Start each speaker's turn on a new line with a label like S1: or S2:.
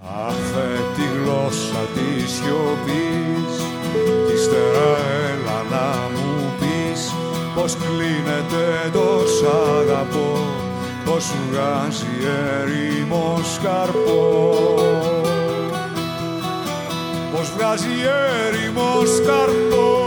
S1: Άφε τη γλώσσα της σιωπής κι ύστερα έλα να μου πεις πως κλείνεται το σ' αγαπώ, πως σου βγάζει έρημο σκαρπό, πως βγάζει έρημο σκαρπό.